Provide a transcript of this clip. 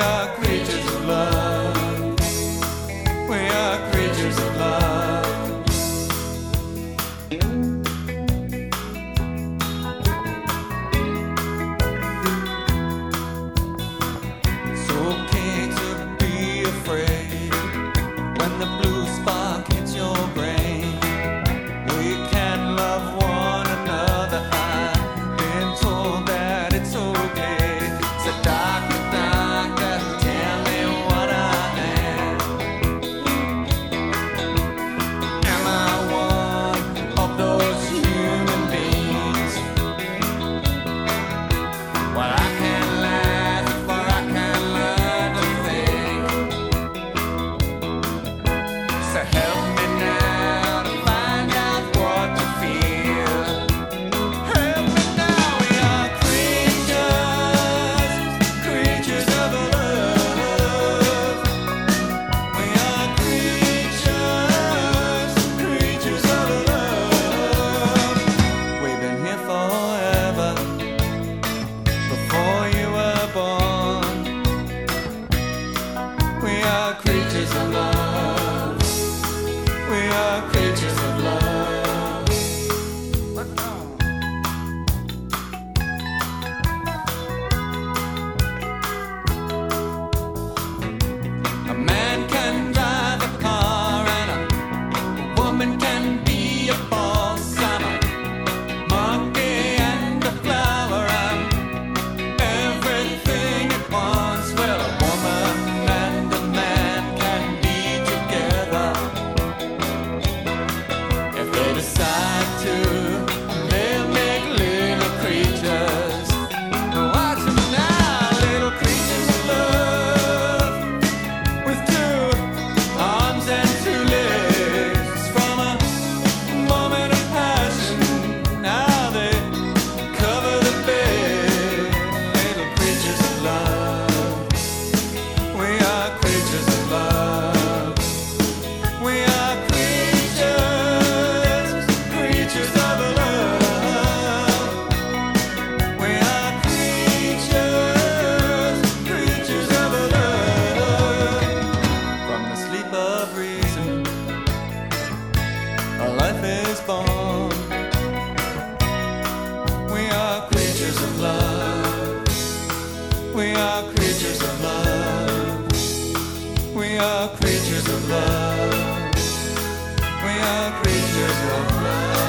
are creatures of love. We are creatures of love. It's okay to be afraid when the blue spark hits your brain. We can love one another. I've been told that it's okay. So doctor, doctor, tell me what I am. Am I one of those human beings? Well, I can't laugh for I can't learn to think. So help me now to find out what to feel. Help me now, we are creatures, creatures of love. We are creatures, creatures of love. We've been here forever, before you were born. We are creatures of love. We are creatures of love. A man can drive a car and a woman can be a boss. I'm a monkey and a flower. I'm everything at once. Well, a woman and a man can be together if they decide to. They'll make little creatures. Watch them now, little creatures of love, with two arms and two legs. From a moment of passion, now they cover the bed. Little creatures of love. We are creatures of love. We are creatures, creatures of love. We are creatures, creatures of love. From the sleep of reason, a life is born. We are creatures of love. We are creatures of love. We are creatures of love. We are creatures of love.